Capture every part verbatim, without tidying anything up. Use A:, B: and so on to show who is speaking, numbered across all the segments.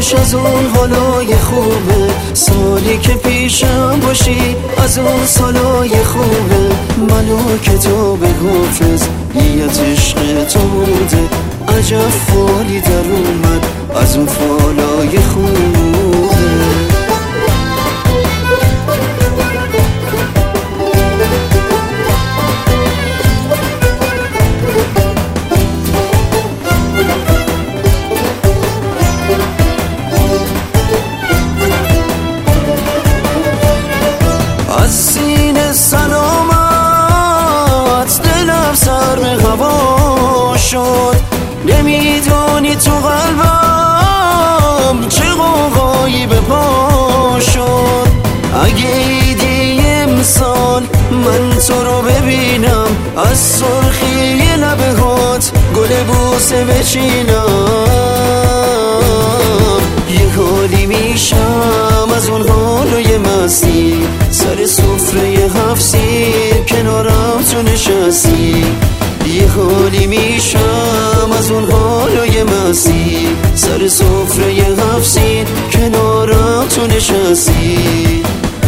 A: حالش از اون حالای خوبه، سالی که پیشم باشی از اون سالای خوبه. منو کتاب حافظ نیت عشق تو بوده، عجب فالی در اومد از اون فالای خوبه. از سینه سلامت دلم سر به هوا شد، نمیدونی تو قلبم چه غوغایی به پا شد. اگه ایدی امسال من تو رو ببینم، از سرخی لبهات گل بوسه بچینم. یه حالی میشم از اون حالای مستی، سر سفره هفت سیر کنارم تو نشستی. یه حالی میشم از اون حالای مستی، سر سفره هفت سیر کنارم تو نشستی.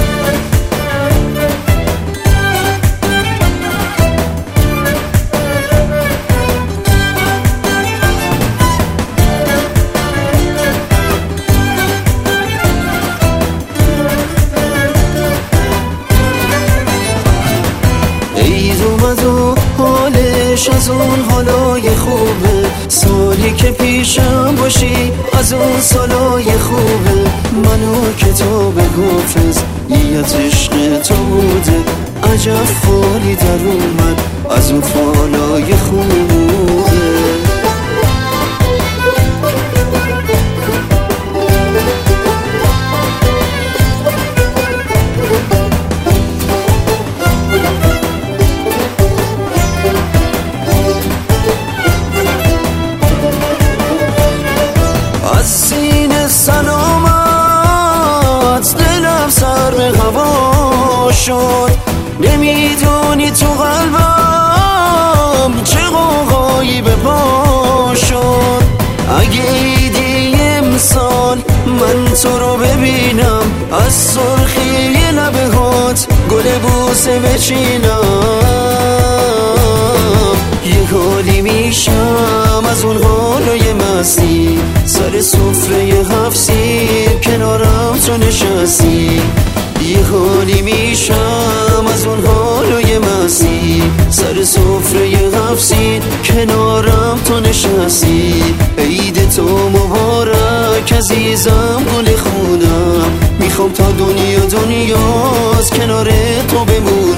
A: عید اومد و حالش از اون حالای خوبه، سالی که پیشم باشی از اون سالای خوبه. منو کتاب حافظ نیت عشق تو بوده، عجب فالی در اومد از اون فالای خوبه. از سینه سلامت دلم سر به هوا شد، نمیدونی تو قلبم چه غوغایی به پا شد. اگه ایدی امسال من تو رو ببینم، از سرخی لبهات گل بوسه بچینم. یه حالی میشم از اون حالای مستی، سر سفره هفت سیر کنارم تو نشستی. یه حالی میشم از اون حالای مستی، سر سفره هفت سیر کنارم تو نشستی. عید تو مبارک عزیزم گل خونم، میخوام تا دنیا دنیاست کنار تو بمونم.